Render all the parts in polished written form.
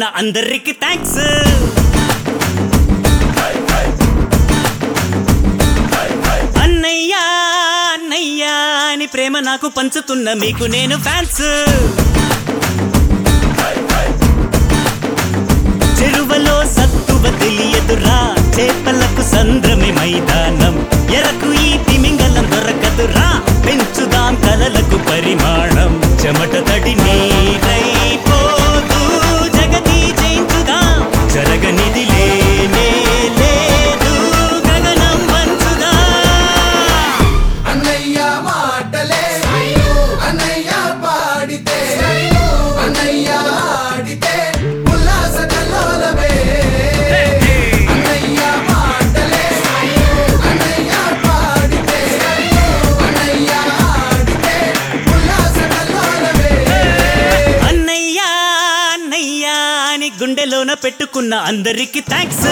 అందరికి థ్యాంక్స్. అన్నయ్యా అన్నయ్యా అని ప్రేమ నాకు పంచుతున్న మీకు నేను ఫ్యాన్స్. చెరువలో సత్తువ తెలియదురా, చేపలకు సంద్రమే మైదానం, ఎరకు ఈ తిమింగలం దొరకదురా, పెంచుదాం కలలకు పరిమాణం. చెమట తడి నీరైపోదు జగతి జయించుదాం, జరగనిది లేనే లేదు గగనం వంచుదా. అన్నయ్య మాటలే అన్నయ్య పాడితే, అన్నయ్య ఆడితే ఉల్లాస కల్లోలమే. అన్నయ్య మాటలే అన్నయ్య పాడితే, అన్నయ్య ఆడితే ఉల్లాస కల్లోలమే. అన్నయ్యా అన్నయ్యా అని గుండెలోన పెట్టుకున్న అందరికి థ్యాంక్స్.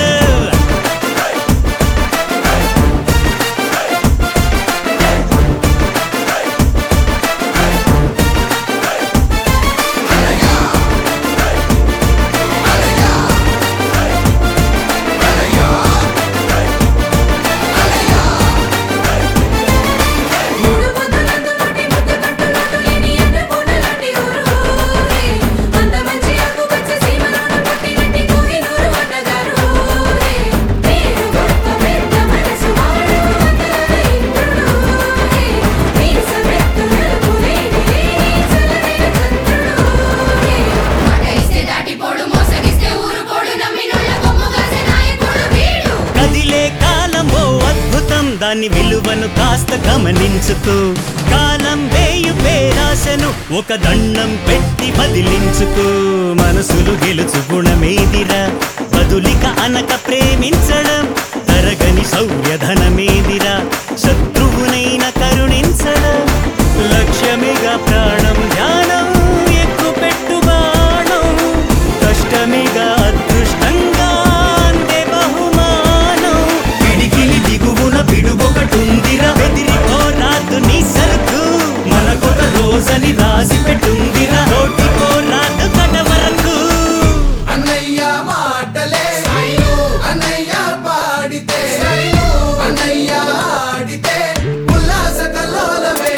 దాని విలువను కాస్త గమనించుకో, కాలం వేయు పేరాశను ఒక దండం పెట్టి బదిలించుకో. మనసులు గెలుచు గుణమేదిరా, బదులిక అనక ప్రేమించడం, తరగని సౌర్యధనమేదిరా, శత్రువునైన కరుణించడం. లక్ష్యమేగా ప్రాణం ధ్యానం, ఎక్కు పెట్టు బాణం, కష్టమేగా అదృష్టంగా అందే బహుమానం. పిడికిలి దిగువున పిడుగొకటుందిరా, బెదిరిపోరాదు నీ సరుకు, మనకొక రోజని రాసి పెట్టుందిరా, రోటిపోరాదు కట వరకు. అన్నయ్య మాటలే అన్నయ్య పాడితే, అన్నయ్య ఆడితే ఉల్లాస కల్లోలమే.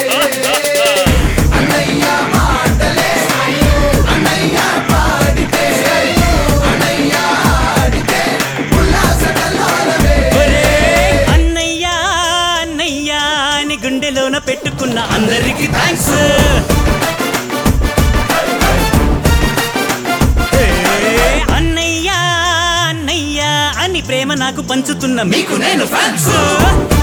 అన్నయ్య మాటలే అన్నయ్య పాడితే, అన్నయ్య ఆడితే ఉల్లాస కల్లోలమే. అన్నయ్యా అన్నయ్యా అని గుండెలోన పెట్టుకున్న అందరికి థ్యాంక్స్. అన్నయ్యా అన్నయ్యా అని ప్రేమ నాకు పంచుతున్న మీకు నేను ఫ్యాన్స్.